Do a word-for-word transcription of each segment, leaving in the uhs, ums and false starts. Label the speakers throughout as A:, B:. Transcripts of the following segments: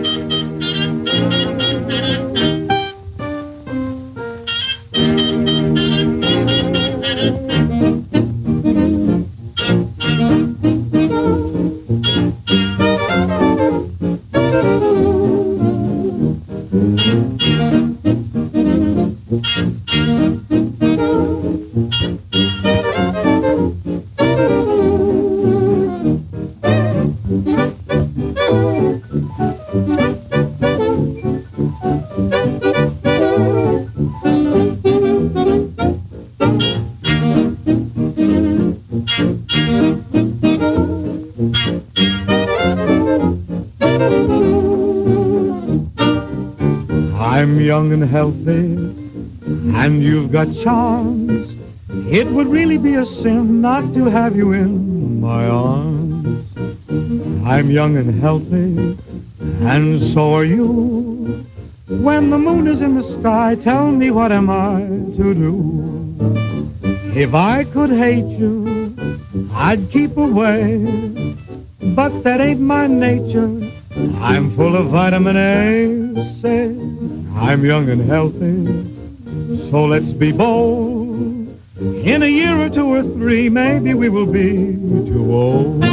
A: I'm young and healthy, and you've got charms. It would really be a sin not to have you in my arms. I'm young and healthy, and so are you. When the moon is in the sky, tell me what am I to do? If I could hate you, I'd keep away, but that ain't my nature. I'm full of vitamin A, say, I'm young and healthy, so let's be bold. In a year or two or three, maybe we will be too old.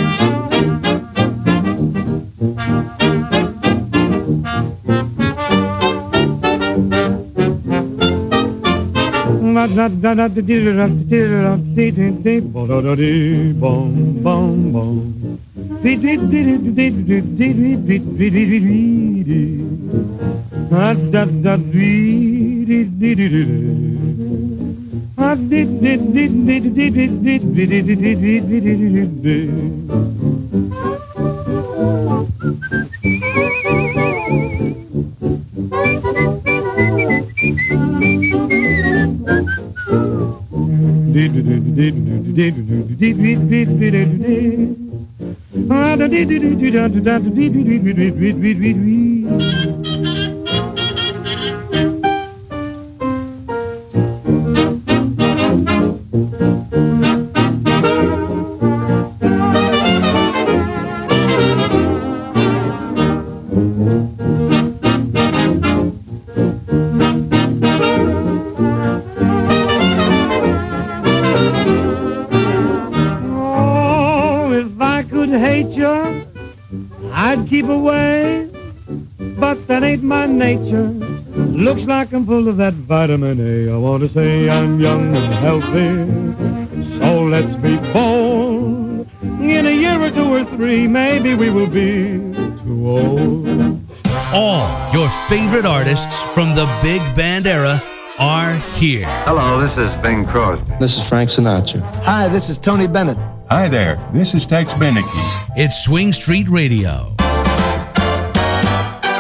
B: Hate you, I'd keep away, but that ain't my nature. Looks like I'm full of that vitamin A. I want to say I'm young and healthy, so let's be bold. In a year or two or three, maybe we will be too old.
C: All your favorite artists from the big band era are here.
D: Hello, this is Bing Crosby.
E: This is Frank Sinatra.
F: Hi, this is Tony Bennett.
G: Hi there, this is Tex Beneke.
C: It's Swing Street Radio.